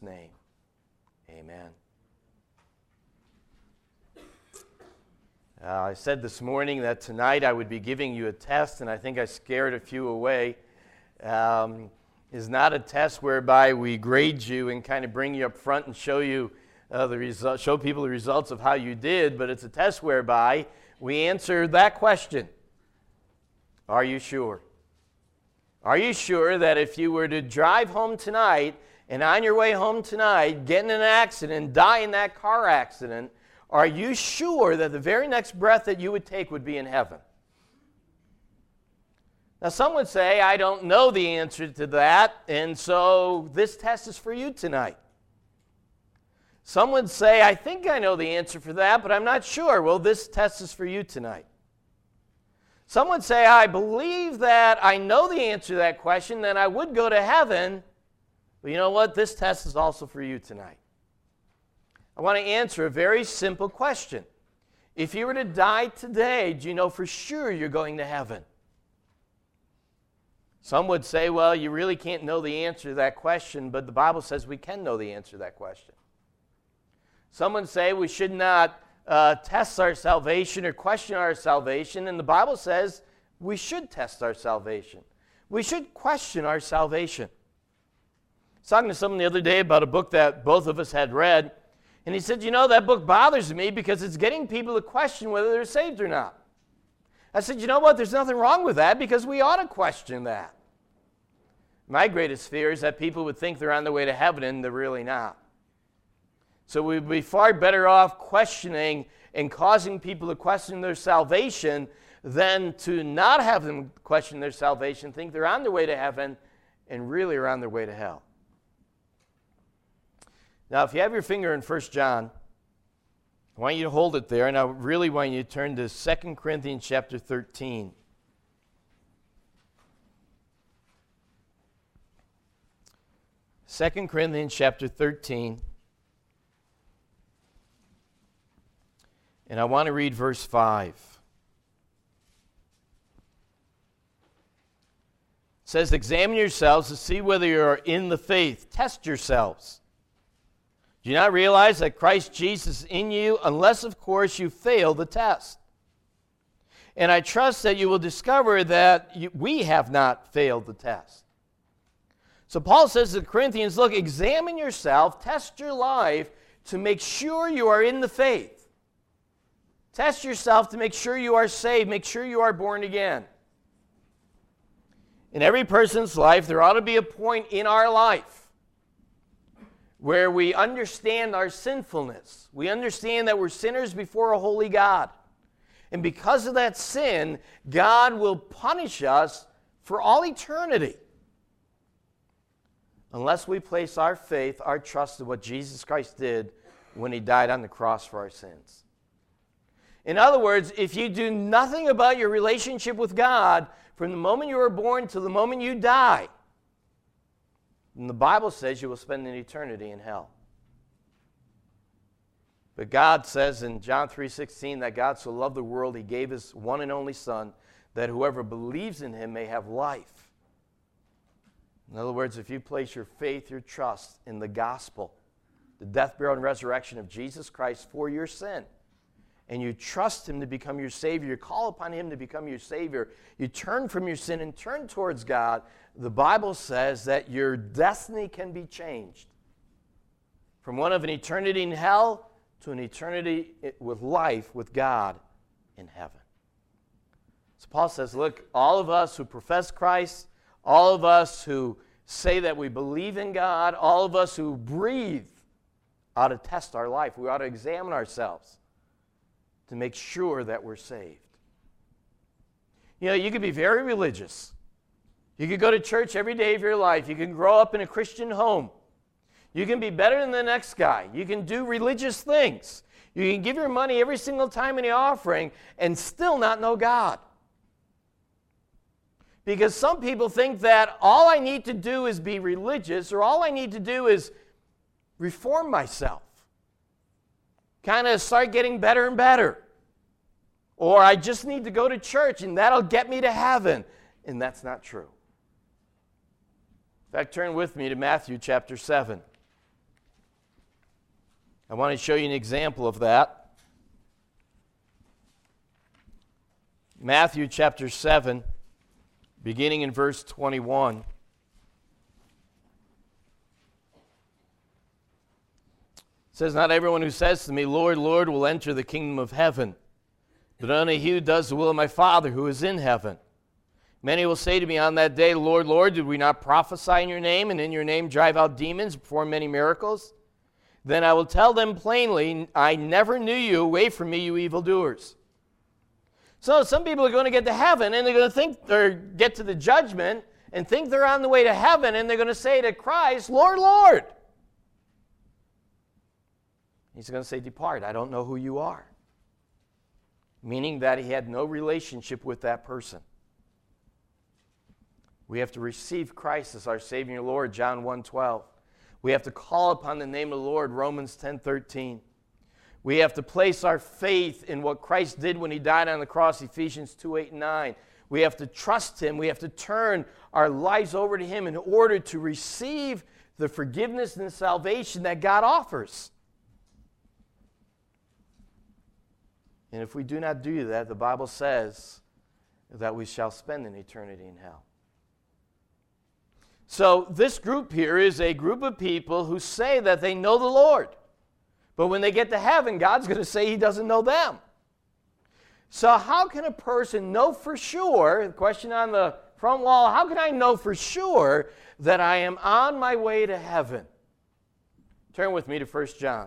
Jesus' name, amen. I said this morning that tonight I would be giving you a test, and I think I scared a few away. Is not a test whereby we grade you and kind of bring you up front and show you show people the results of how you did, but it's a test whereby we answer that question. Are you sure? Are you sure that if you were to drive home tonight and on your way home tonight get in an accident, die in that car accident, are you sure that the very next breath that you would take would be in heaven? Now, some would say, I don't know the answer to that, and so this test is for you tonight. Some would say, I think I know the answer for that, but I'm not sure. Well, this test is for you tonight. Some would say, I believe that I know the answer to that question, then I would go to heaven. But you know what? This test is also for you tonight. I want to answer a very simple question. If you were to die today, do you know for sure you're going to heaven? Some would say, well, you really can't know the answer to that question, but the Bible says we can know the answer to that question. Some would say we should not test our salvation or question our salvation, and the Bible says we should test our salvation. We should question our salvation. I was talking to someone the other day about a book that both of us had read, and he said, you know, that book bothers me because it's getting people to question whether they're saved or not. I said, you know what? There's nothing wrong with that because we ought to question that. My greatest fear is that people would think they're on their way to heaven and they're really not. So we'd be far better off questioning and causing people to question their salvation than to not have them question their salvation, think they're on their way to heaven and really are on their way to hell. Now, if you have your finger in 1 John, I want you to hold it there, and I really want you to turn to 2 Corinthians chapter 13. Second Corinthians chapter 13. And I want to read verse 5. It says, examine yourselves to see whether you are in the faith. Test yourselves. Do you not realize that Christ Jesus is in you, unless, of course, you fail the test? And I trust that you will discover that we have not failed the test. So Paul says to the Corinthians, look, examine yourself, test your life to make sure you are in the faith. Test yourself to make sure you are saved, make sure you are born again. In every person's life, there ought to be a point in our life where we understand our sinfulness. We understand that we're sinners before a holy God. And because of that sin, God will punish us for all eternity unless we place our faith, our trust in what Jesus Christ did when he died on the cross for our sins. In other words, if you do nothing about your relationship with God from the moment you were born to the moment you die, and the Bible says you will spend an eternity in hell. But God says in John 3:16 that God so loved the world, he gave his one and only Son, that whoever believes in him may have life. In other words, if you place your faith, your trust in the gospel, the death, burial, and resurrection of Jesus Christ for your sin, and you trust him to become your Savior, you call upon him to become your Savior, you turn from your sin and turn towards God, the Bible says that your destiny can be changed from one of an eternity in hell to an eternity with life with God in heaven. So Paul says, look, all of us who profess Christ, all of us who say that we believe in God, all of us who breathe ought to test our life. We ought to examine ourselves to make sure that we're saved. You know, you could be very religious. You could go to church every day of your life. You can grow up in a Christian home. You can be better than the next guy. You can do religious things. You can give your money every single time in the offering and still not know God. Because some people think that all I need to do is be religious, or all I need to do is reform myself. Kind of start getting better and better. Or I just need to go to church and that'll get me to heaven. And that's not true. In fact, turn with me to Matthew chapter 7. I want to show you an example of that. Matthew chapter 7, beginning in verse 21. It says, "Not everyone who says to me, 'Lord, Lord,' will enter the kingdom of heaven, but only he who does the will of my Father who is in heaven. Many will say to me on that day, 'Lord, Lord, did we not prophesy in your name, and in your name drive out demons, perform many miracles?' Then I will tell them plainly, 'I never knew you. Away from me, you evildoers.'" So some people are going to get to heaven, and they're going to think, or get to the judgment, and think they're on the way to heaven, and they're going to say to Christ, "Lord, Lord." He's going to say, "Depart, I don't know who you are." Meaning that he had no relationship with that person. We have to receive Christ as our Savior and Lord, John 1:12. We have to call upon the name of the Lord, Romans 10:13. We have to place our faith in what Christ did when he died on the cross, Ephesians 2:8 and 9. We have to trust him. We have to turn our lives over to him in order to receive the forgiveness and the salvation that God offers. And if we do not do that, the Bible says that we shall spend an eternity in hell. So this group here is a group of people who say that they know the Lord. But when they get to heaven, God's going to say he doesn't know them. So how can a person know for sure, the question on the front wall, how can I know for sure that I am on my way to heaven? Turn with me to 1 John.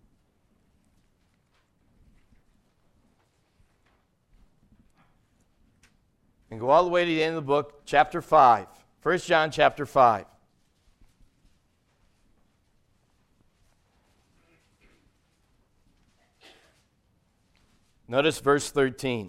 And go all the way to the end of the book, chapter 5. 1 John chapter 5. Notice verse 13.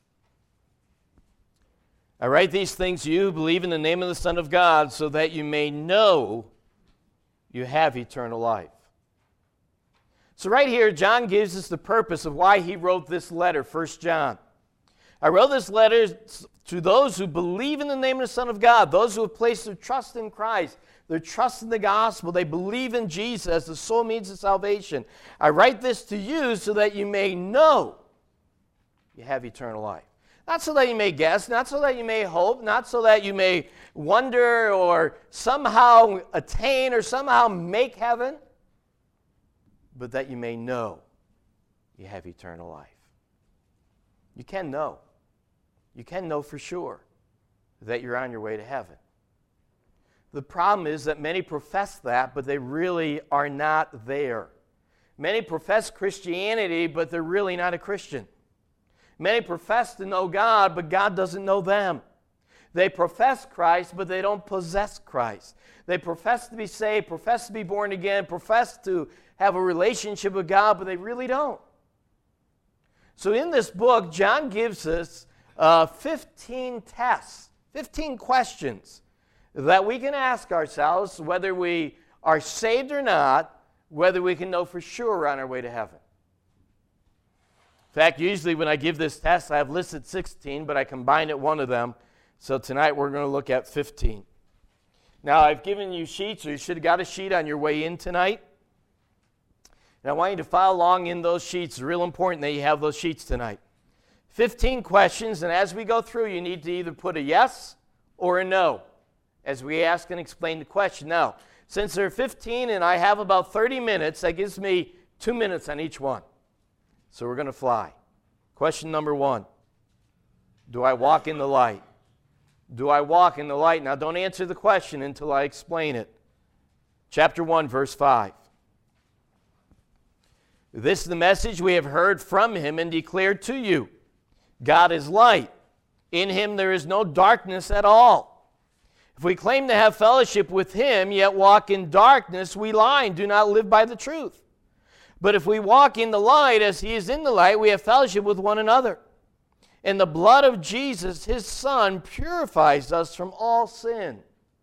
"I write these things to you who believe in the name of the Son of God, so that you may know you have eternal life." So right here, John gives us the purpose of why he wrote this letter, 1 John. "I wrote this letter to those who believe in the name of the Son of God," those who have placed their trust in Christ, their trust in the gospel. They believe in Jesus as the sole means of salvation. "I write this to you so that you may know you have eternal life." Not so that you may guess, not so that you may hope, not so that you may wonder or somehow attain or somehow make heaven, but that you may know you have eternal life. You can know. You can know for sure that you're on your way to heaven. The problem is that many profess that, but they really are not there. Many profess Christianity, but they're really not a Christian. Many profess to know God, but God doesn't know them. They profess Christ, but they don't possess Christ. They profess to be saved, profess to be born again, profess to have a relationship with God, but they really don't. So in this book, John gives us 15 tests, 15 questions that we can ask ourselves whether we are saved or not, whether we can know for sure we're on our way to heaven. In fact, usually when I give this test, I have listed 16, but I combined it one of them. So tonight we're going to look at 15. Now, I've given you sheets, or you should have got a sheet on your way in tonight. And I want you to follow along in those sheets. It's real important that you have those sheets tonight. 15 questions, and as we go through, you need to either put a yes or a no as we ask and explain the question. Now, since there are 15 and I have about 30 minutes, that gives me 2 minutes on each one. So we're going to fly. Question number 1. Do I walk in the light? Do I walk in the light? Now, don't answer the question until I explain it. Chapter 1, verse 5. "This is the message we have heard from him and declared to you. God is light. In him there is no darkness at all. If we claim to have fellowship with him, yet walk in darkness, we lie and do not live by the truth. But if we walk in the light as he is in the light, we have fellowship with one another. And the blood of Jesus, his Son, purifies us from all sin."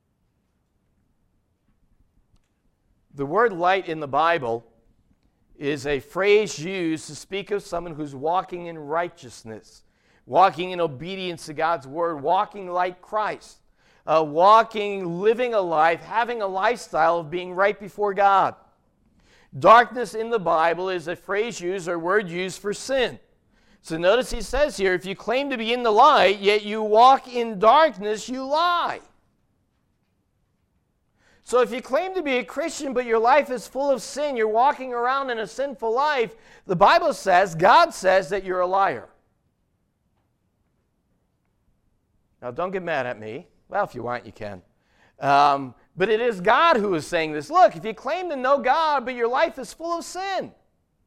The word light in the Bible is a phrase used to speak of someone who's walking in righteousness, walking in obedience to God's word, walking like Christ, living a life, having a lifestyle of being right before God. Darkness in the Bible is a phrase used or word used for sin. So notice he says here, if you claim to be in the light, yet you walk in darkness, you lie. So if you claim to be a Christian, but your life is full of sin, you're walking around in a sinful life, the Bible says, God says that you're a liar. Now don't get mad at me. Well, if you want, you can. But it is God who is saying this. Look, if you claim to know God, but your life is full of sin,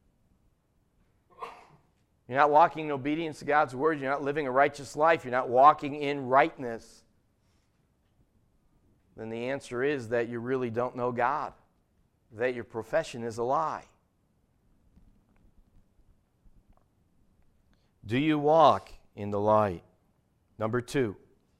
you're not walking in obedience to God's word, you're not living a righteous life, you're not walking in rightness, then the answer is that you really don't know God, that your profession is a lie. Do you walk in the light? Number 2,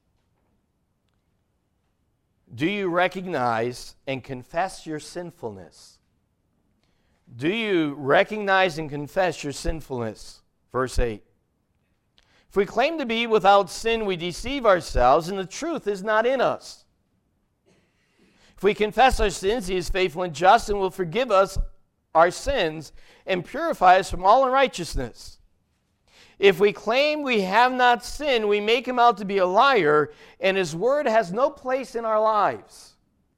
do you recognize and confess your sinfulness? Do you recognize and confess your sinfulness? Verse 8. If we claim to be without sin, we deceive ourselves, and the truth is not in us. If we confess our sins, He is faithful and just and will forgive us our sins and purify us from all unrighteousness. If we claim we have not sinned, we make Him out to be a liar, and His word has no place in our lives.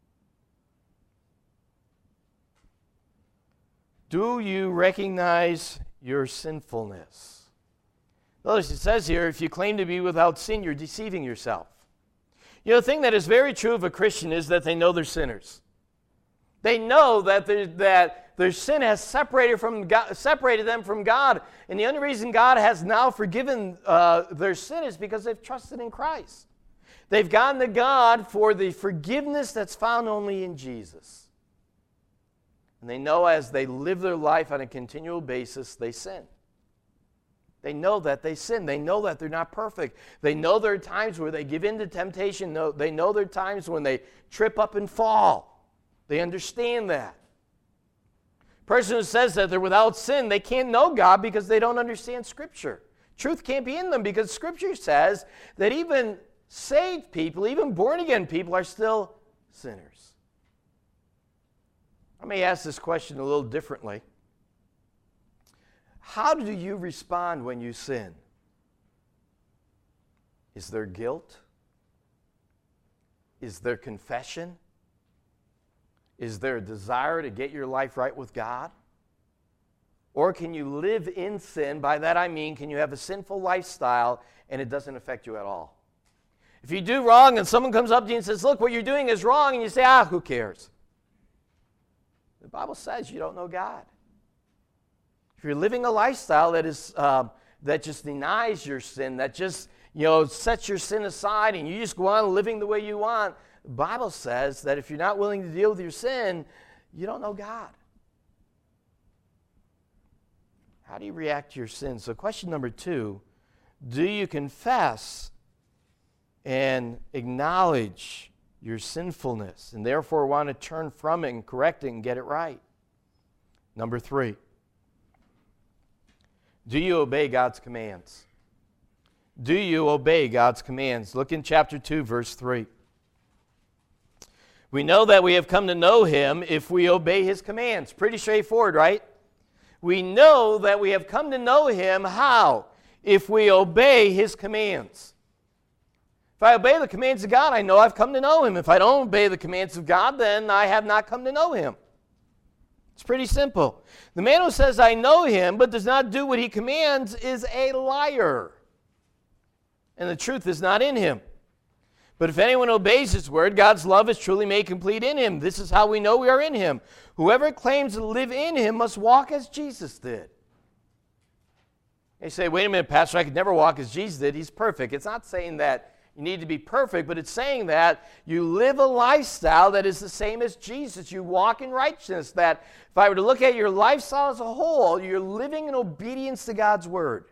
Do you recognize your sinfulness? Notice it says here, if you claim to be without sin, you're deceiving yourself. You know, the thing that is very true of a Christian is that they know they're sinners. They know that their sin has separated them from God. And the only reason God has now forgiven their sin is because they've trusted in Christ. They've gone to God for the forgiveness that's found only in Jesus. And they know as they live their life on a continual basis, they sin. They know that they sin. They know that they're not perfect. They know there are times where they give in to temptation. They know there are times when they trip up and fall. They understand that. A person who says that they're without sin, they can't know God because they don't understand Scripture. Truth can't be in them because Scripture says that even saved people, even born-again people, are still sinners. I may ask this question a little differently. How do you respond when you sin? Is there guilt? Is there confession? Is there a desire to get your life right with God? Or can you live in sin? By that I mean, can you have a sinful lifestyle and it doesn't affect you at all? If you do wrong and someone comes up to you and says, look, what you're doing is wrong, and you say, who cares? The Bible says you don't know God. If you're living a lifestyle that is that just denies your sin, that just sets your sin aside, and you just go on living the way you want, the Bible says that if you're not willing to deal with your sin, you don't know God. How do you react to your sin? So question number 2, do you confess and acknowledge your sinfulness and therefore want to turn from it and correct it and get it right? Number 3, do you obey God's commands? Do you obey God's commands? Look in chapter 2, verse 3. We know that we have come to know Him if we obey His commands. Pretty straightforward, right? We know that we have come to know Him how? If we obey His commands. If I obey the commands of God, I know I've come to know Him. If I don't obey the commands of God, then I have not come to know Him. It's pretty simple. The man who says, I know Him, but does not do what He commands is a liar. And the truth is not in him. But if anyone obeys His word, God's love is truly made complete in him. This is how we know we are in Him. Whoever claims to live in Him must walk as Jesus did. They say, wait a minute, Pastor, I could never walk as Jesus did. He's perfect. It's not saying that you need to be perfect, but it's saying that you live a lifestyle that is the same as Jesus. You walk in righteousness. That if I were to look at your lifestyle as a whole, you're living in obedience to God's word.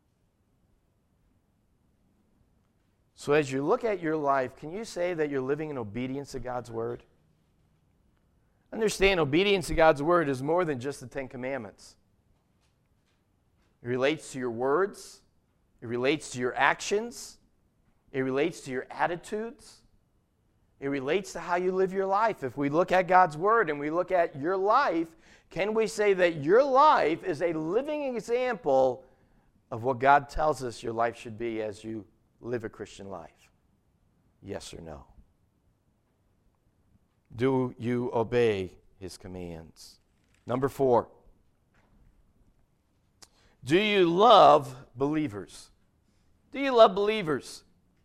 So as you look at your life, can you say that you're living in obedience to God's word? Understand, obedience to God's word is more than just the 10 Commandments. It relates to your words. It relates to your actions. It relates to your attitudes. It relates to how you live your life. If we look at God's word and we look at your life, can we say that your life is a living example of what God tells us your life should be as you live a Christian life? Yes or no? Do you obey his commands? Number 4. Do you love believers? Do you love believers?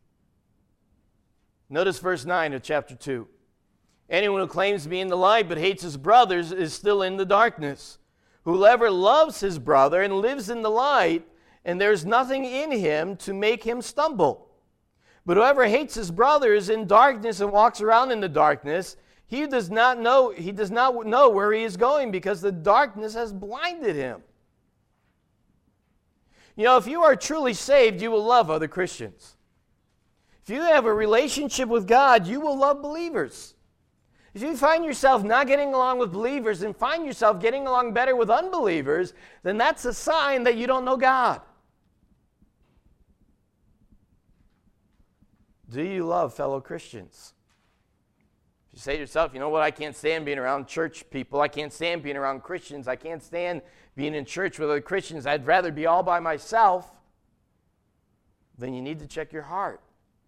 Notice verse 9 of chapter 2. Anyone who claims to be in the light but hates his brothers is still in the darkness. Whoever loves his brother and lives in the light, and there is nothing in him to make him stumble. But whoever hates his brother is in darkness and walks around in the darkness. He does not know where he is going because the darkness has blinded him. You know, if you are truly saved, you will love other Christians. If you have a relationship with God, you will love believers. If you find yourself not getting along with believers and find yourself getting along better with unbelievers, then that's a sign that you don't know God. Do you love fellow Christians? If you say to yourself, you know what, I can't stand being around church people. I can't stand being around Christians. I can't stand being in church with other Christians. I'd rather be all by myself. Then you need to check your heart.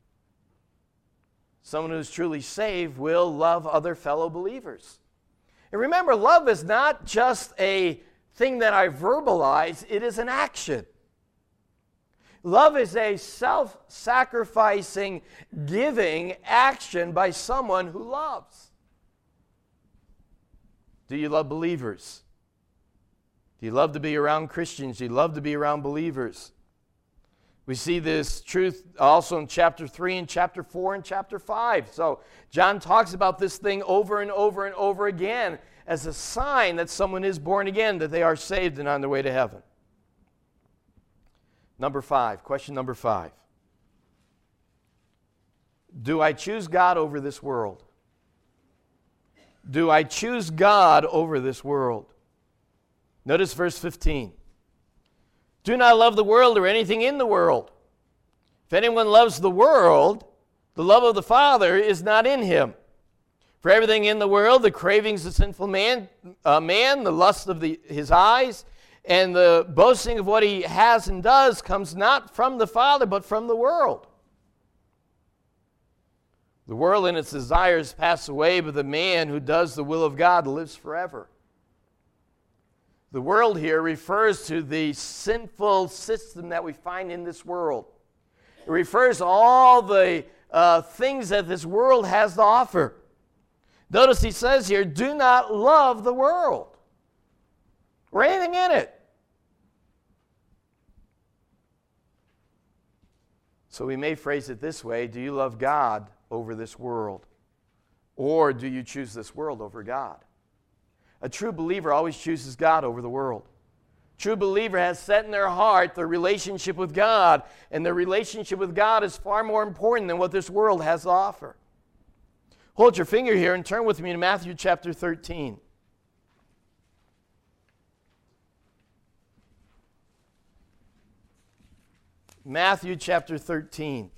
Someone who's truly saved will love other fellow believers. And remember, love is not just a thing that I verbalize, it is an action. Love is a self-sacrificing, giving action by someone who loves. Do you love believers? Do you love to be around Christians? Do you love to be around believers? We see this truth also in chapter 3 and chapter 4 and chapter 5. So John talks about this thing over and over and over again as a sign that someone is born again, that they are saved and on their way to heaven. Number 5, question number 5. Do I choose God over this world? Do I choose God over this world? Notice verse 15. Do not love the world or anything in the world. If anyone loves the world, the love of the Father is not in him. For everything in the world, the cravings of sinful man, the lust of his eyes, and the boasting of what he has and does comes not from the Father, but from the world. The world and its desires pass away, but the man who does the will of God lives forever. The world here refers to the sinful system that we find in this world. It refers to all the things that this world has to offer. Notice he says here, do not love the world or anything in it. So we may phrase it this way, do you love God over this world? Or do you choose this world over God? A true believer always chooses God over the world. True believer has set in their heart their relationship with God, and their relationship with God is far more important than what this world has to offer. Hold your finger here and turn with me to Matthew chapter 13. Matthew chapter 13.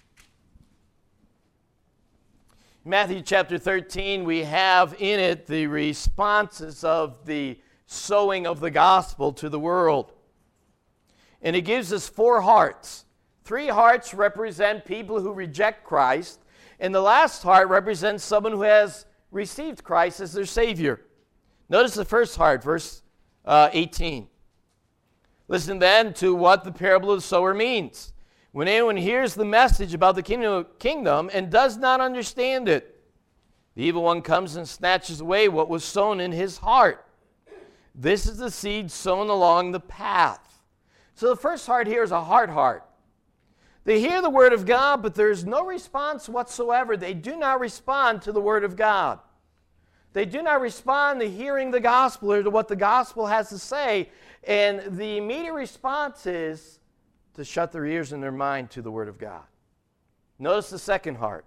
Matthew chapter 13, we have in it the responses of the sowing of the gospel to the world. And it gives us 4 hearts. 3 hearts represent people who reject Christ, and the last heart represents someone who has received Christ as their Savior. Notice the first heart, verse 18. Listen then to what the parable of the sower means. When anyone hears the message about the kingdom and does not understand it, the evil one comes and snatches away what was sown in his heart. This is the seed sown along the path. So the first heart here is a heart. They hear the word of God, but there's no response whatsoever. They do not respond to the word of God. They do not respond to hearing the gospel or to what the gospel has to say. And the immediate response is to shut their ears and their mind to the word of God. Notice the second heart.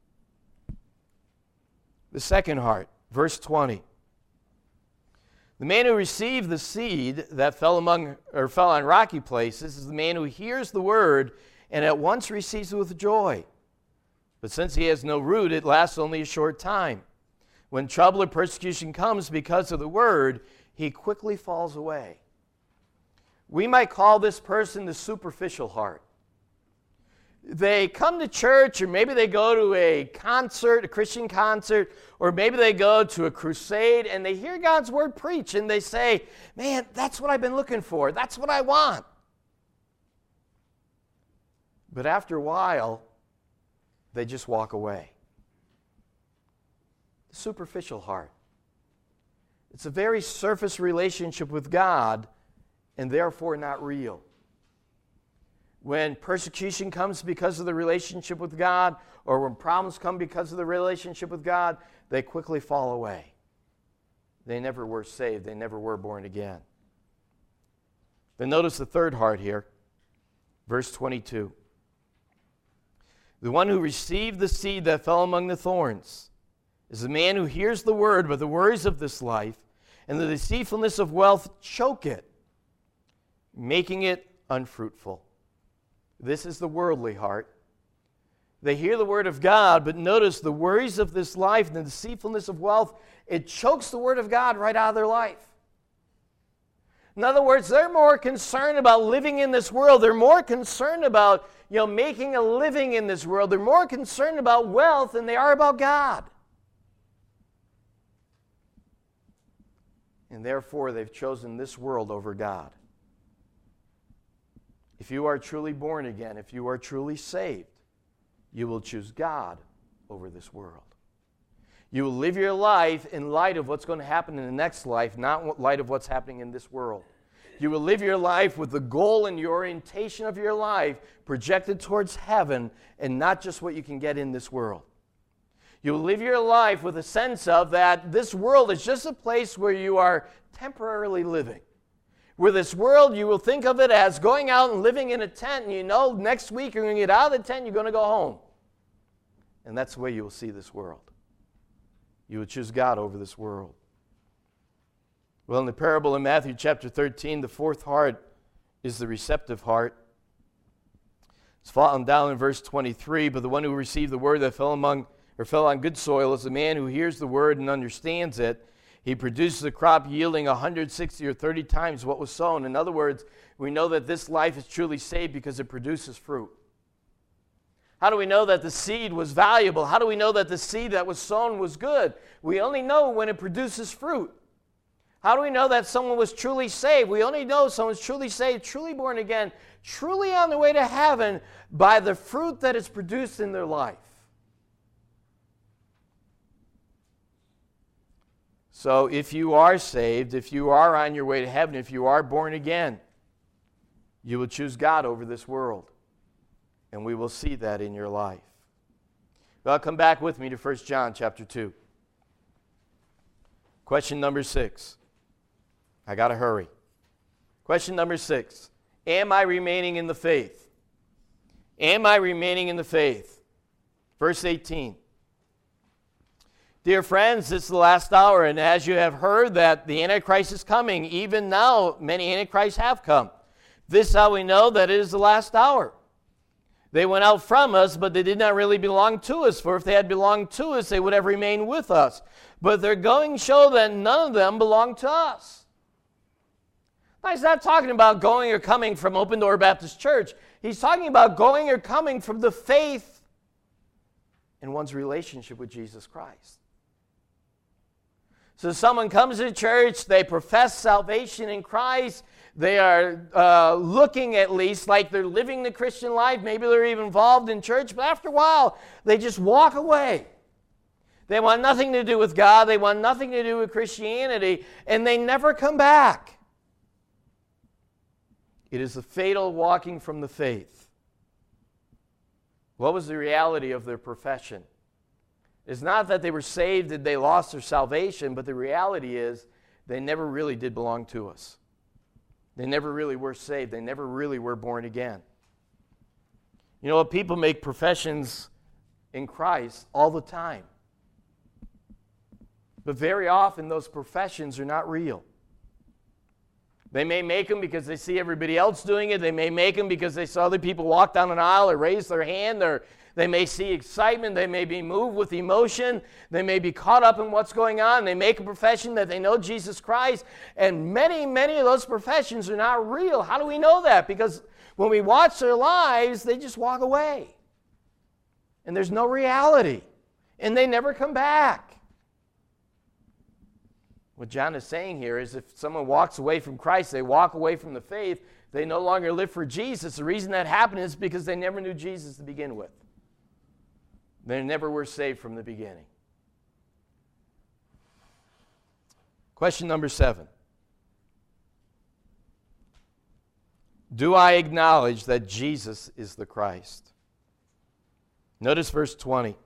The second heart, verse 20. The man who received the seed that fell on rocky places is the man who hears the word and at once receives it with joy. But since he has no root, it lasts only a short time. When trouble or persecution comes because of the word, he quickly falls away. We might call this person the superficial heart. They come to church, or maybe they go to a concert, a Christian concert, or maybe they go to a crusade, and they hear God's word preached, and they say, man, that's what I've been looking for. That's what I want. But after a while, they just walk away. The superficial heart. It's a very surface relationship with God, and therefore not real. When persecution comes because of the relationship with God, or when problems come because of the relationship with God, they quickly fall away. They never were saved. They never were born again. But notice the third heart here, verse 22. The one who received the seed that fell among the thorns is the man who hears the word, but the worries of this life and the deceitfulness of wealth choke it, making it unfruitful. This is the worldly heart. They hear the word of God, but notice the worries of this life and the deceitfulness of wealth, it chokes the word of God right out of their life. In other words, they're more concerned about living in this world. They're more concerned about, making a living in this world. They're more concerned about wealth than they are about God. And therefore, they've chosen this world over God. If you are truly born again, if you are truly saved, you will choose God over this world. You will live your life in light of what's going to happen in the next life, not in light of what's happening in this world. You will live your life with the goal and the orientation of your life projected towards heaven and not just what you can get in this world. You will live your life with a sense of that this world is just a place where you are temporarily living. Where this world, you will think of it as going out and living in a tent, and next week you're going to get out of the tent, you're going to go home. And that's the way you will see this world. You will choose God over this world. Well, in the parable in Matthew chapter 13, the fourth heart is the receptive heart. It's fallen down in verse 23, but the one who received the word that fell on good soil is the man who hears the word and understands it. He produces a crop yielding 160 or 30 times what was sown. In other words, we know that this life is truly saved because it produces fruit. How do we know that the seed was valuable? How do we know that the seed that was sown was good? We only know when it produces fruit. How do we know that someone was truly saved? We only know someone's truly saved, truly born again, truly on the way to heaven by the fruit that is produced in their life. So if you are saved, if you are on your way to heaven, if you are born again, you will choose God over this world. And we will see that in your life. Well, come back with me to 1 John chapter 2. Question number 6. I got to hurry. Question number 6. Am I remaining in the faith? Am I remaining in the faith? Verse 18. Dear friends, this is the last hour, and as you have heard that the Antichrist is coming, even now many Antichrists have come. This is how we know that it is the last hour. They went out from us, but they did not really belong to us, for if they had belonged to us, they would have remained with us. But their going show that none of them belong to us. Now, he's not talking about going or coming from Open Door Baptist Church. He's talking about going or coming from the faith in one's relationship with Jesus Christ. So someone comes to church, they profess salvation in Christ, they are looking at least like they're living the Christian life, maybe they're even involved in church, but after a while, they just walk away. They want nothing to do with God, they want nothing to do with Christianity, and they never come back. It is the fatal walking from the faith. What was the reality of their profession? It's not that they were saved and they lost their salvation, but the reality is they never really did belong to us. They never really were saved. They never really were born again. You know what? People make professions in Christ all the time. But very often those professions are not real. They may make them because they see everybody else doing it. They may make them because they saw other people walk down an aisle or raise their hand. Or they may see excitement. They may be moved with emotion. They may be caught up in what's going on. They make a profession that they know Jesus Christ. And many, many of those professions are not real. How do we know that? Because when we watch their lives, they just walk away. And there's no reality. And they never come back. What John is saying here is if someone walks away from Christ, they walk away from the faith, they no longer live for Jesus. The reason that happened is because they never knew Jesus to begin with. They never were saved from the beginning. Question number 7. Do I acknowledge that Jesus is the Christ? Notice verse 20.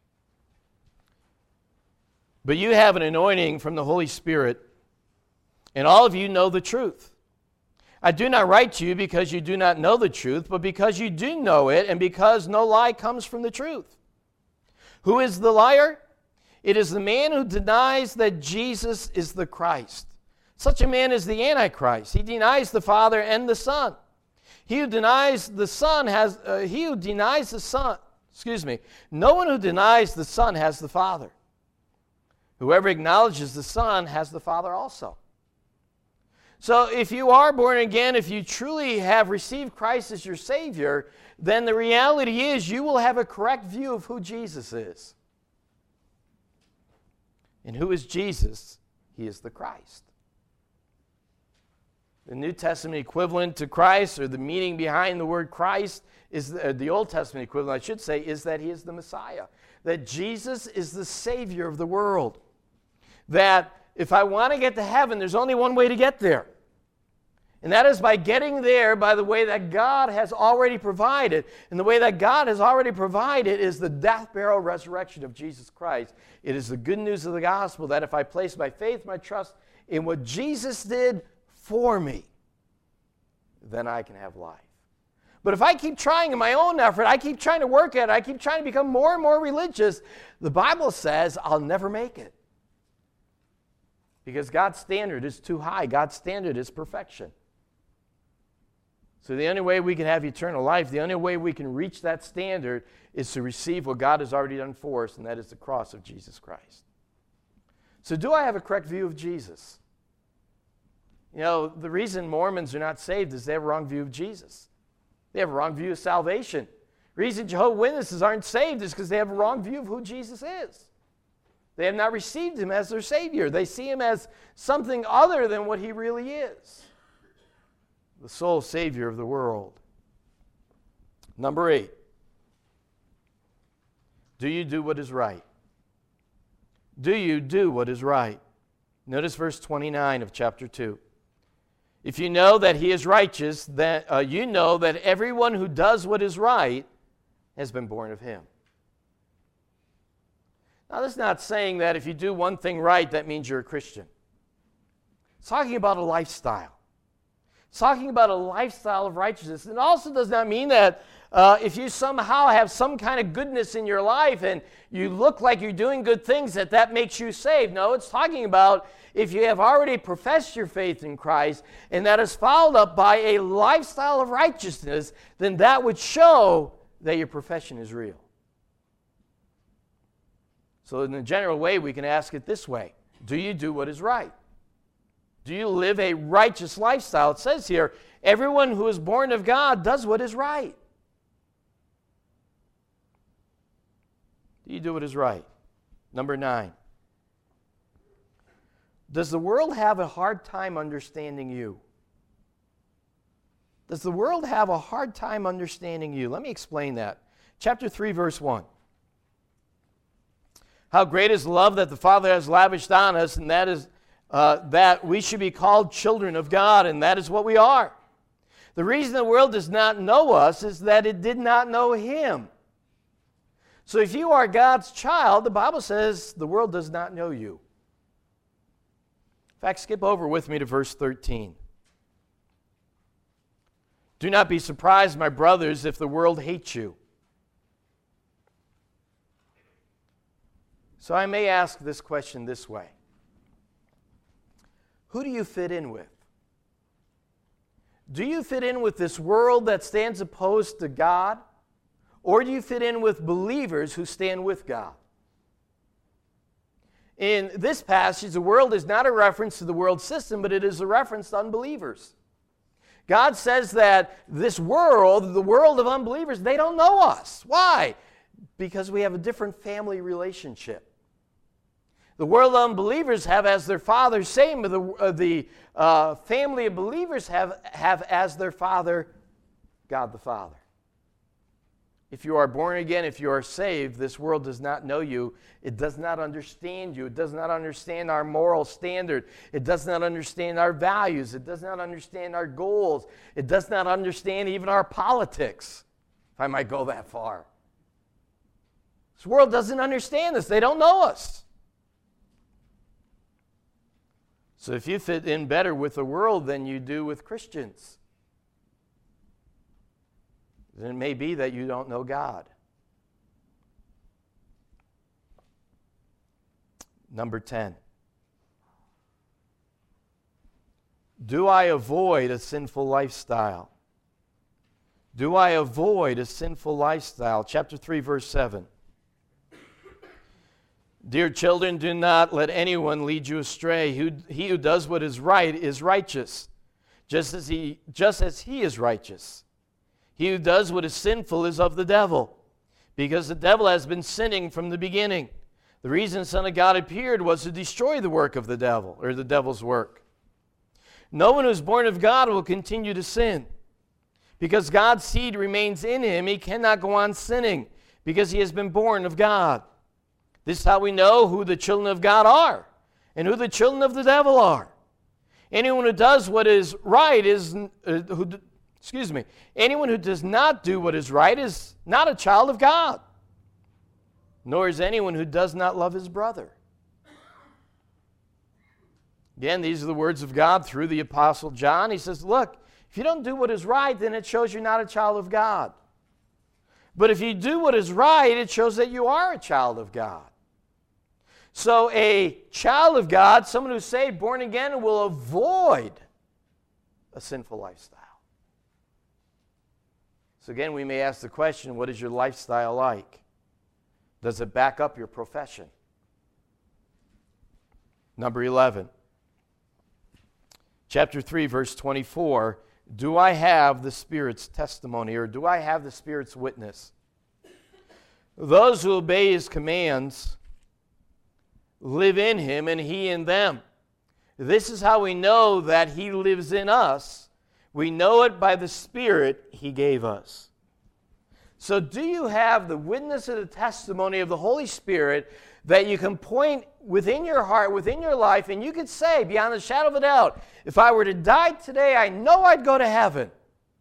But you have an anointing from the Holy Spirit, and all of you know the truth. I do not write to you because you do not know the truth, but because you do know it, and because no lie comes from the truth. Who is the liar? It is the man who denies that Jesus is the Christ. Such a man is the Antichrist. He denies the Father and the Son. No one who denies the Son has the Father. Whoever acknowledges the Son has the Father also. So if you are born again, if you truly have received Christ as your Savior, then the reality is you will have a correct view of who Jesus is. And who is Jesus? He is the Christ. The New Testament equivalent to Christ, or the meaning behind the word Christ, is the Old Testament equivalent, I should say, is that He is the Messiah. That Jesus is the Savior of the world. That if I want to get to heaven, there's only one way to get there. And that is by getting there by the way that God has already provided. And the way that God has already provided is the death, burial, resurrection of Jesus Christ. It is the good news of the gospel that if I place my faith, my trust in what Jesus did for me, then I can have life. But if I keep trying in my own effort, I keep trying to work at it, I keep trying to become more and more religious, the Bible says I'll never make it. Because God's standard is too high. God's standard is perfection. So the only way we can have eternal life, the only way we can reach that standard is to receive what God has already done for us, and that is the cross of Jesus Christ. So do I have a correct view of Jesus? You know, the reason Mormons are not saved is they have a wrong view of Jesus. They have a wrong view of salvation. The reason Jehovah's Witnesses aren't saved is because they have a wrong view of who Jesus is. They have not received Him as their Savior. They see Him as something other than what He really is. The sole Savior of the world. Number 8. Do you do what is right? Do you do what is right? Notice verse 29 of chapter 2. If you know that He is righteous, then you know that everyone who does what is right has been born of Him. Now, that's not saying that if you do one thing right, that means you're a Christian. It's talking about a lifestyle. It's talking about a lifestyle of righteousness. It also does not mean that if you somehow have some kind of goodness in your life and you look like you're doing good things, that makes you saved. No, it's talking about if you have already professed your faith in Christ and that is followed up by a lifestyle of righteousness, then that would show that your profession is real. So in a general way, we can ask it this way. Do you do what is right? Do you live a righteous lifestyle? It says here, everyone who is born of God does what is right. Do you do what is right? Number 9. Does the world have a hard time understanding you? Does the world have a hard time understanding you? Let me explain that. Chapter 3, verse 1. How great is the love that the Father has lavished on us, and that is that we should be called children of God, and that is what we are. The reason the world does not know us is that it did not know Him. So if you are God's child, the Bible says the world does not know you. In fact, skip over with me to verse 13. Do not be surprised, my brothers, if the world hates you. So I may ask this question this way. Who do you fit in with? Do you fit in with this world that stands opposed to God? Or do you fit in with believers who stand with God? In this passage, the world is not a reference to the world system, but it is a reference to unbelievers. God says that this world, the world of unbelievers, they don't know us. Why? Because we have a different family relationship. The world of unbelievers have as their father Satan, but the family of believers have as their father God the Father. If you are born again, if you are saved, this world does not know you. It does not understand you. It does not understand our moral standard. It does not understand our values. It does not understand our goals. It does not understand even our politics, if I might go that far. This world doesn't understand us. They don't know us. So if you fit in better with the world than you do with Christians, then it may be that you don't know God. Number 10. Do I avoid a sinful lifestyle? Do I avoid a sinful lifestyle? Chapter 3, verse 7. Dear children, do not let anyone lead you astray. He who does what is right is righteous, just as he is righteous. He who does what is sinful is of the devil, because the devil has been sinning from the beginning. The reason the Son of God appeared was to destroy the work of the devil, or the devil's work. No one who is born of God will continue to sin. Because God's seed remains in him, he cannot go on sinning, because he has been born of God. This is how we know who the children of God are and who the children of the devil are. Anyone who does what is right anyone who does not do what is right is not a child of God, nor is anyone who does not love his brother. Again, these are the words of God through the Apostle John. He says, look, if you don't do what is right, then it shows you're not a child of God. But if you do what is right, it shows that you are a child of God. So a child of God, someone who's saved, born again, will avoid a sinful lifestyle. So again, we may ask the question, what is your lifestyle like? Does it back up your profession? Number 11. Chapter 3, verse 24. Do I have the Spirit's testimony, or do I have the Spirit's witness? Those who obey his commands live in him and he in them. This is how we know that he lives in us. We know it by the Spirit he gave us. So do you have the witness of the testimony of the Holy Spirit that you can point within your heart, within your life, and you could say beyond a shadow of a doubt, if I were to die today, I know I'd go to heaven.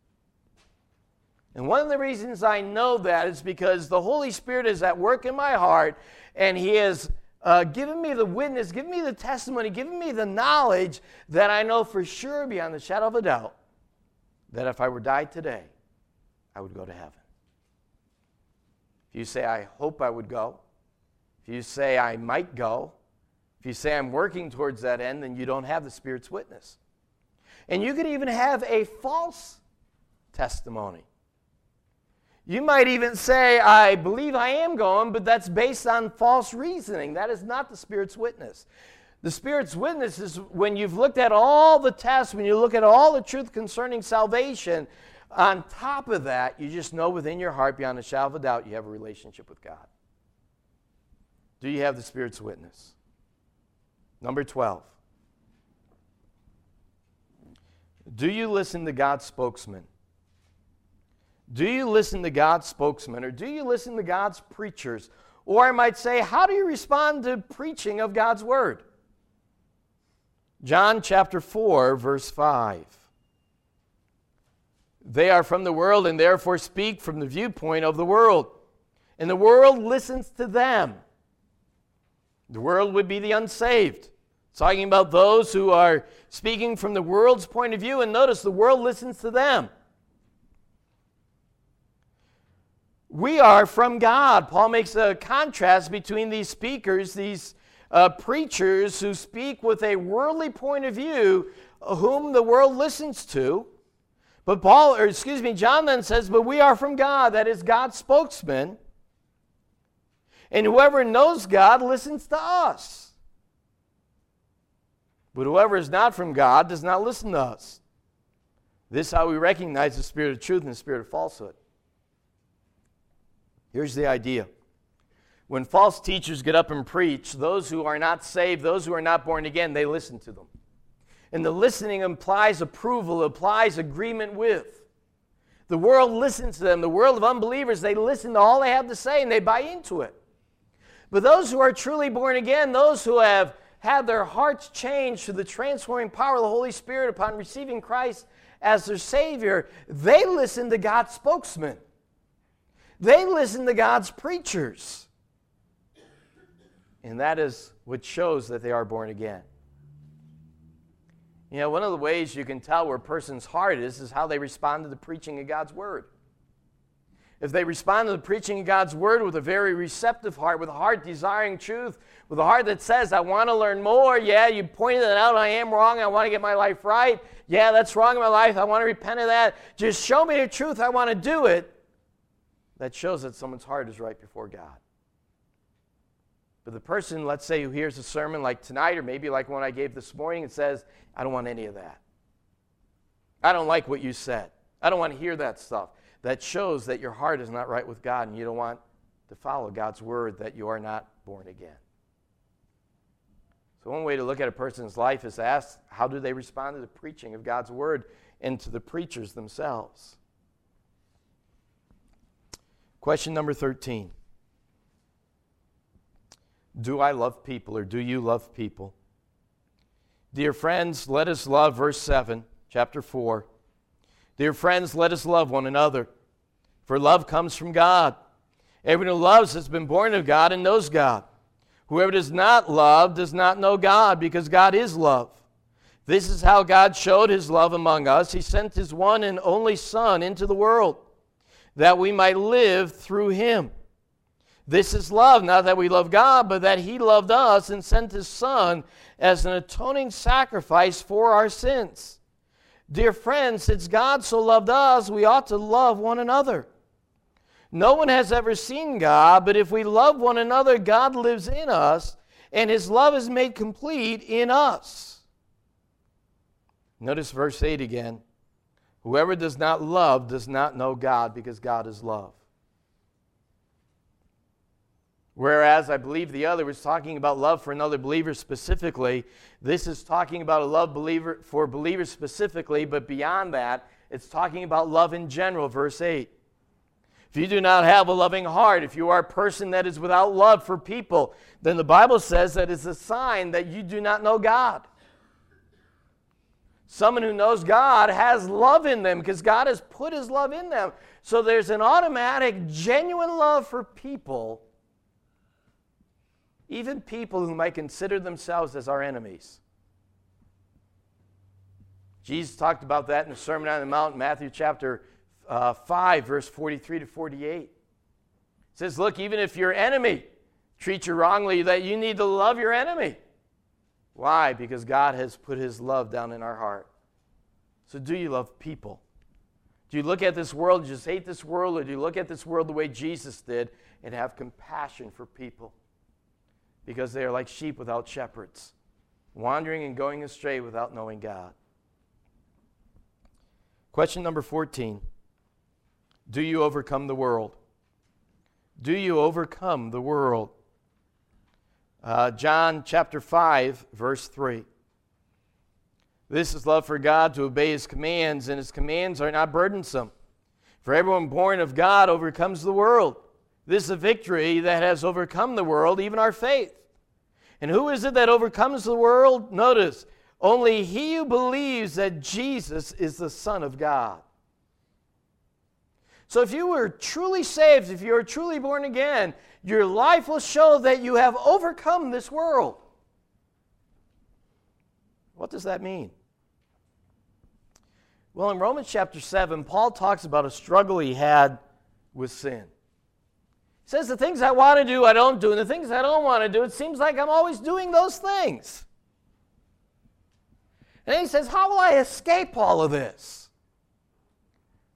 And one of the reasons I know that is because the Holy Spirit is at work in my heart, and he has given me the witness, given me the testimony, given me the knowledge that I know for sure beyond the shadow of a doubt that if I were died today, I would go to heaven. If you say, I hope I would go, if you say, I might go, if you say, I'm working towards that end, then you don't have the Spirit's witness. And you could even have a false testimony. You might even say, I believe I am going, but that's based on false reasoning. That is not the Spirit's witness. The Spirit's witness is when you've looked at all the tests, when you look at all the truth concerning salvation, on top of that, you just know within your heart, beyond a shadow of a doubt, you have a relationship with God. Do you have the Spirit's witness? Number 12. Do you listen to God's spokesman? Do you listen to God's spokesman, or do you listen to God's preachers? Or I might say, how do you respond to preaching of God's word? John chapter 4, verse 5. They are from the world and therefore speak from the viewpoint of the world. And the world listens to them. The world would be the unsaved. Talking about those who are speaking from the world's point of view, and notice the world listens to them. We are from God. Paul makes a contrast between these speakers, these preachers who speak with a worldly point of view, whom the world listens to, But John then says, but we are from God, that is God's spokesman. And whoever knows God listens to us. But whoever is not from God does not listen to us. This is how we recognize the spirit of truth and the spirit of falsehood. Here's the idea. When false teachers get up and preach, those who are not saved, those who are not born again, they listen to them. And the listening implies approval, implies agreement with. The world listens to them. The world of unbelievers, they listen to all they have to say and they buy into it. But those who are truly born again, those who have had their hearts changed through the transforming power of the Holy Spirit upon receiving Christ as their Savior, they listen to God's spokesman. They listen to God's preachers. And that is what shows that they are born again. You know, one of the ways you can tell where a person's heart is how they respond to the preaching of God's Word. If they respond to the preaching of God's Word with a very receptive heart, with a heart desiring truth, with a heart that says, I want to learn more. Yeah, you pointed it out. I am wrong. I want to get my life right. Yeah, that's wrong in my life. I want to repent of that. Just show me the truth. I want to do it. That shows that someone's heart is right before God. But the person, let's say, who hears a sermon like tonight, or maybe like one I gave this morning, and says, I don't want any of that. I don't like what you said. I don't want to hear that stuff. That shows that your heart is not right with God, and you don't want to follow God's word, that you are not born again. So one way to look at a person's life is to ask, how do they respond to the preaching of God's word and to the preachers themselves? Question number 13. Do I love people, or do you love people? Dear friends, let us love, verse 7, chapter 4. Dear friends, let us love one another, for love comes from God. Everyone who loves has been born of God and knows God. Whoever does not love does not know God, because God is love. This is how God showed his love among us. He sent his one and only Son into the world, that we might live through him. This is love, not that we love God, but that he loved us and sent his Son as an atoning sacrifice for our sins. Dear friends, since God so loved us, we ought to love one another. No one has ever seen God, but if we love one another, God lives in us, and his love is made complete in us. Notice verse 8 again. Whoever does not love does not know God, because God is love. Whereas I believe the other was talking about love for another believer specifically, this is talking about a love for believers specifically, but beyond that, it's talking about love in general, verse 8. If you do not have a loving heart, if you are a person that is without love for people, then the Bible says that it's a sign that you do not know God. Someone who knows God has love in them because God has put his love in them. So there's an automatic, genuine love for people, even people who might consider themselves as our enemies. Jesus talked about that in the Sermon on the Mount, Matthew chapter 5, verse 43 to 48. It says, look, even if your enemy treats you wrongly, that you need to love your enemy. Why? Because God has put his love down in our heart. So do you love people? Do you look at this world and just hate this world, or do you look at this world the way Jesus did and have compassion for people? Because they are like sheep without shepherds, wandering and going astray without knowing God. Question number 14. Do you overcome the world? Do you overcome the world? John chapter 5, verse 3. This is love for God, to obey his commands, and his commands are not burdensome. For everyone born of God overcomes the world. This is a victory that has overcome the world, even our faith. And who is it that overcomes the world? Notice, only he who believes that Jesus is the Son of God. So if you were truly saved, if you are truly born again, your life will show that you have overcome this world. What does that mean? Well, in Romans chapter 7, Paul talks about a struggle he had with sin. He says, the things I want to do, I don't do, and the things I don't want to do, it seems like I'm always doing those things. And then he says, how will I escape all of this?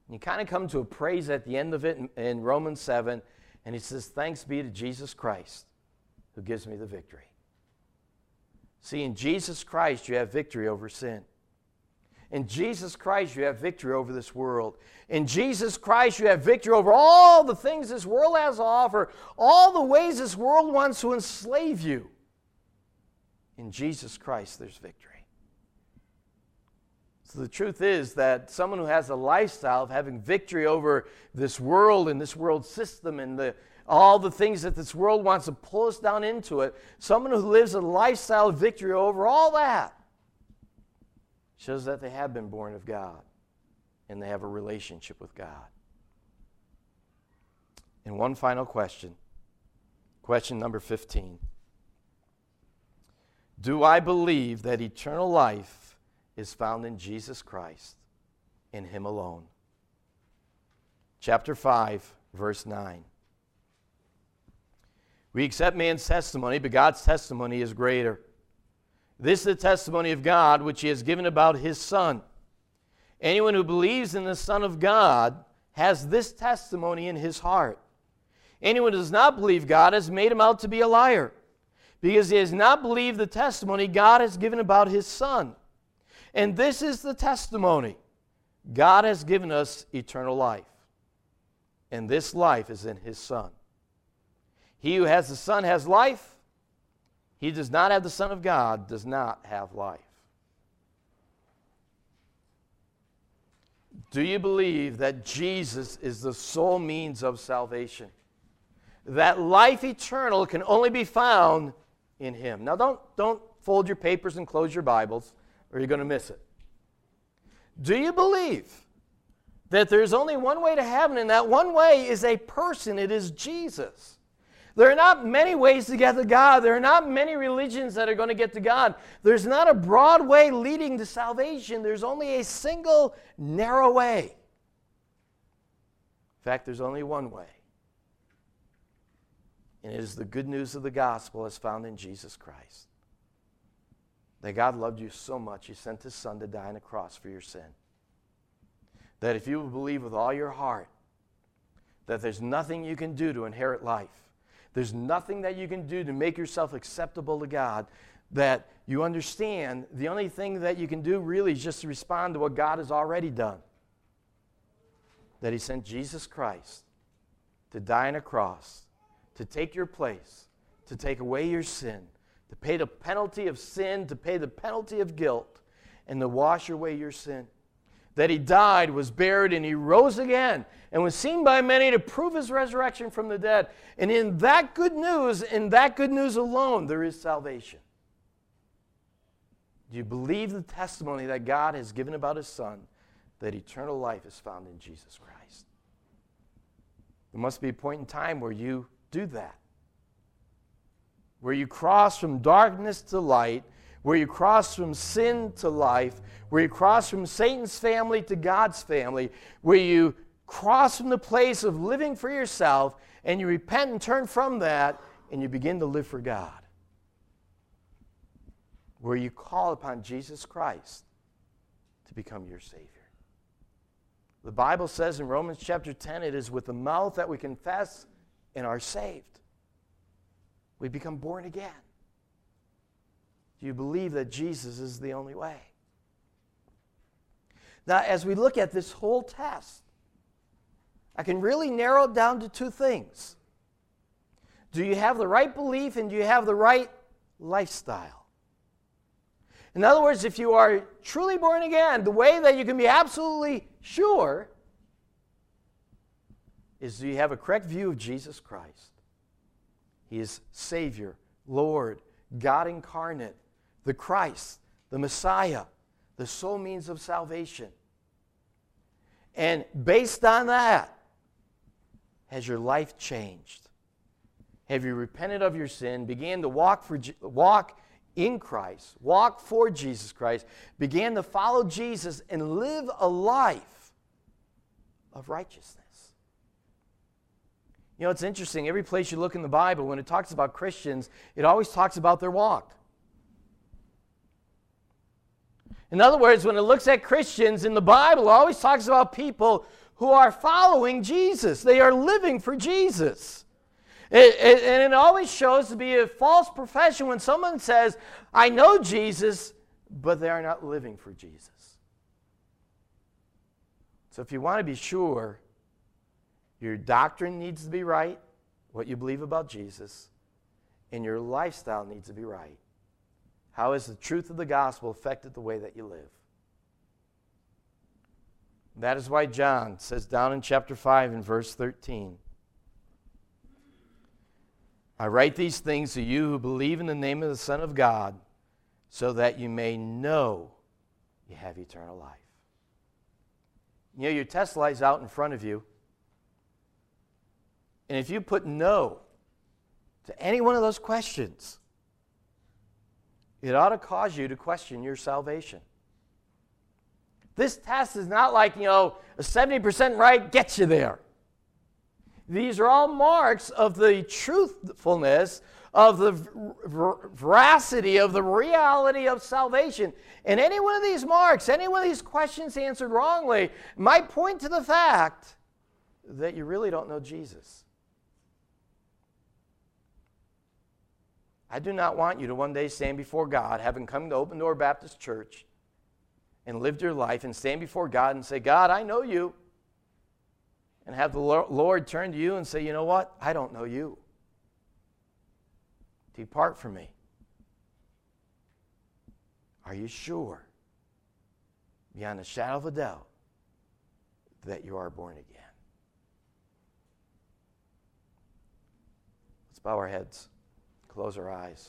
You kind of come to a praise at the end of it in Romans 7, and he says, thanks be to Jesus Christ who gives me the victory. See, in Jesus Christ, you have victory over sin. In Jesus Christ, you have victory over this world. In Jesus Christ, you have victory over all the things this world has to offer, all the ways this world wants to enslave you. In Jesus Christ, there's victory. So the truth is that someone who has a lifestyle of having victory over this world and this world system and all the things that this world wants to pull us down into it, someone who lives a lifestyle of victory over all that, shows that they have been born of God and they have a relationship with God. And one final question. Question number 15. Do I believe that eternal life is found in Jesus Christ, in Him alone? Chapter 5, verse 9. We accept man's testimony, but God's testimony is greater. This is the testimony of God which He has given about His Son. Anyone who believes in the Son of God has this testimony in his heart. Anyone who does not believe God has made him out to be a liar, because he has not believed the testimony God has given about His Son. And this is the testimony. God has given us eternal life, and this life is in His Son. He who has the Son has life. He does not have the Son of God, does not have life. Do you believe that Jesus is the sole means of salvation? That life eternal can only be found in Him. Now don't fold your papers and close your Bibles, or you're going to miss it. Do you believe that there's only one way to heaven, and that one way is a person? It is Jesus. There are not many ways to get to God. There are not many religions that are going to get to God. There's not a broad way leading to salvation. There's only a single narrow way. In fact, there's only one way. And it is the good news of the gospel as found in Jesus Christ. That God loved you so much, He sent His Son to die on a cross for your sin. That if you will believe with all your heart that there's nothing you can do to inherit life, there's nothing that you can do to make yourself acceptable to God, that you understand the only thing that you can do really is just to respond to what God has already done. That He sent Jesus Christ to die on a cross, to take your place, to take away your sin, to pay the penalty of sin, to pay the penalty of guilt, and to wash away your sin. That He died, was buried, and He rose again, and was seen by many to prove His resurrection from the dead. And in that good news alone, there is salvation. Do you believe the testimony that God has given about His Son, that eternal life is found in Jesus Christ? There must be a point in time where you do that, where you cross from darkness to light, where you cross from sin to life, where you cross from Satan's family to God's family, where you cross from the place of living for yourself, and you repent and turn from that, and you begin to live for God. Where you call upon Jesus Christ to become your Savior. The Bible says in Romans chapter 10, it is with the mouth that we confess and are saved. We become born again. Do you believe that Jesus is the only way? Now, as we look at this whole test, I can really narrow it down to two things. Do you have the right belief, and do you have the right lifestyle? In other words, if you are truly born again, the way that you can be absolutely sure is, do you have a correct view of Jesus Christ? He is Savior, Lord, God incarnate, the Christ, the Messiah, the sole means of salvation. And based on that, has your life changed? Have you repented of your sin, began to walk in Christ, walk for Jesus Christ, began to follow Jesus and live a life of righteousness? You know, it's interesting. Every place you look in the Bible, when it talks about Christians, it always talks about their walk. In other words, when it looks at Christians in the Bible, it always talks about people who are following Jesus. They are living for Jesus. And it always shows to be a false profession when someone says, I know Jesus, but they are not living for Jesus. So if you want to be sure, your doctrine needs to be right, what you believe about Jesus, and your lifestyle needs to be right. How has the truth of the gospel affected the way that you live? That is why John says down in chapter 5 and verse 13, I write these things to you who believe in the name of the Son of God, so that you may know you have eternal life. You know, your test lies out in front of you. And if you put no to any one of those questions, it ought to cause you to question your salvation. This test is not like, a 70% right gets you there. These are all marks of the truthfulness, of the veracity, of the reality of salvation. And any one of these marks, any one of these questions answered wrongly might point to the fact that you really don't know Jesus. I do not want you to one day stand before God, having come to Open Door Baptist Church and lived your life, and stand before God and say, God, I know you. And have the Lord turn to you and say, you know what? I don't know you. Depart from me. Are you sure, beyond a shadow of a doubt, that you are born again? Let's bow our heads, close our eyes.